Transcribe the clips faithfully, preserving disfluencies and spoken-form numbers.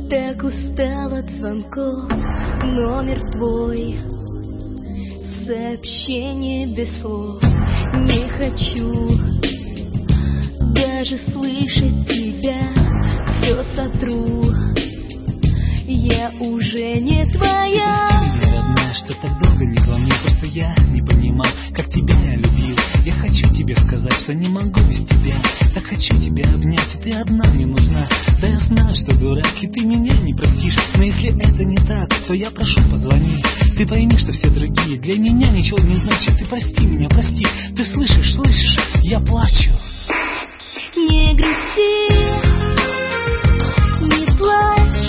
Так устал от звонков, номер твой, сообщение без слов. Не хочу даже слышать тебя, все сотру, я уже не твоя. Прости меня, родная, что так долго не звонил, просто я не понимал, как тебя я любил. Я хочу тебе сказать, что не могу без тебя. Так хочу тебя обнять, и ты одна мне нужна. Да я знаю, что дурак, и ты меня не простишь. Но если это не так, то я прошу, позвони. Ты пойми, что все другие для меня ничего не значат. Ты прости меня, прости. Ты слышишь, слышишь? Я плачу. Не грусти, не плачь,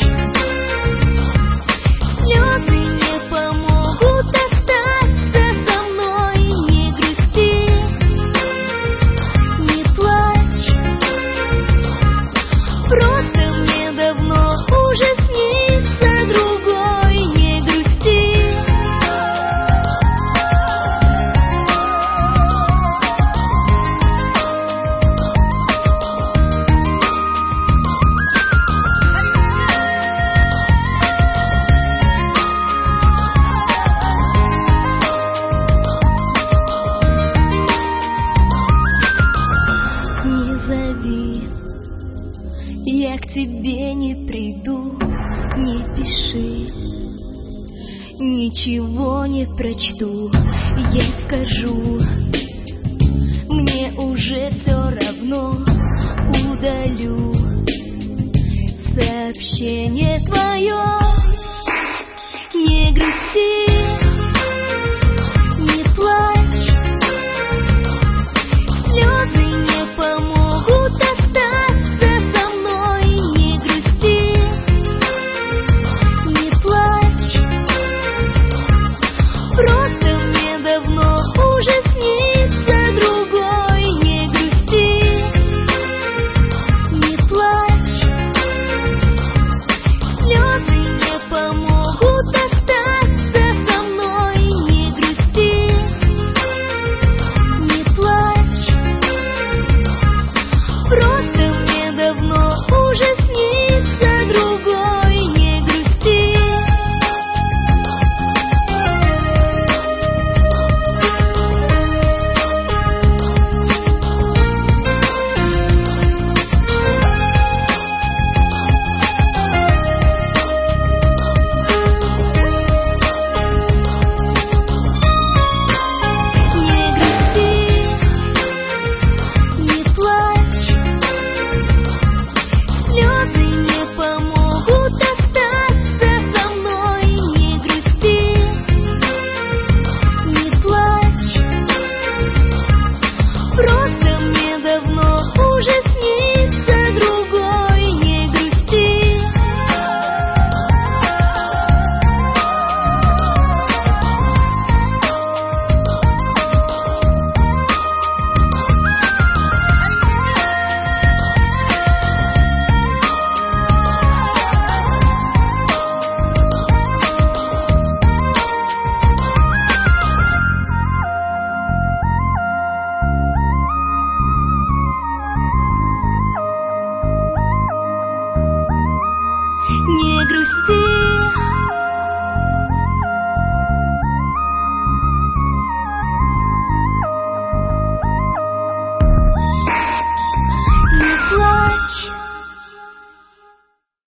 слезы не помогут остаться со мной. Не грусти, не плачь, просто мне давно уже снится другой. Не грусти. Не зови, я к тебе не приду. Не пиши, ничего не прочту. Я скажу, мне уже все равно. Удалю сообщение твое.